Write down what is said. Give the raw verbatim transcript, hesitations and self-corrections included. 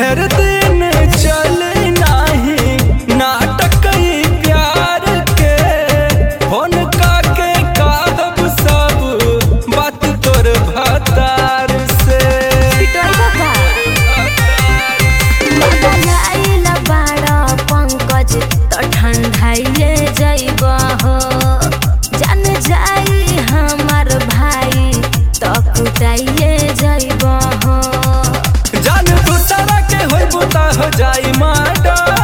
ढेर दिन चले नाही नाटक ई प्यार के फोन काके कहब सब बात तोर भतार से बदलाइल बाड़ा पंकज तो ठंडाइए जइब हो जान जाई हमार भाई तो कुटाइए जइब हो जान दूसरा के होई बुता हो जाई माडा।